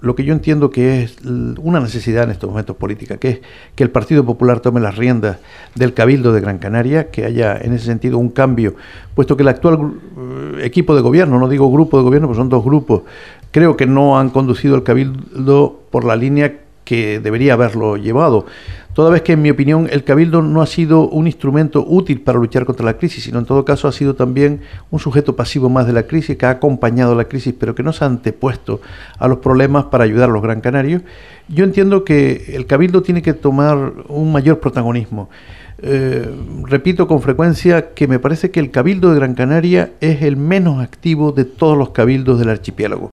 lo que yo entiendo que es una necesidad en estos momentos política, que es que el Partido Popular tome las riendas del Cabildo de Gran Canaria, que haya en ese sentido un cambio, puesto que el actual equipo de gobierno, no digo grupo de gobierno, pues son dos grupos, creo que no han conducido el Cabildo por la línea que debería haberlo llevado, toda vez que en mi opinión el Cabildo no ha sido un instrumento útil para luchar contra la crisis, sino en todo caso ha sido también un sujeto pasivo más de la crisis, que ha acompañado la crisis, pero que no se ha antepuesto a los problemas para ayudar a los gran canarios. Yo entiendo que el Cabildo tiene que tomar un mayor protagonismo. Repito con frecuencia que me parece que el Cabildo de Gran Canaria es el menos activo de todos los cabildos del archipiélago.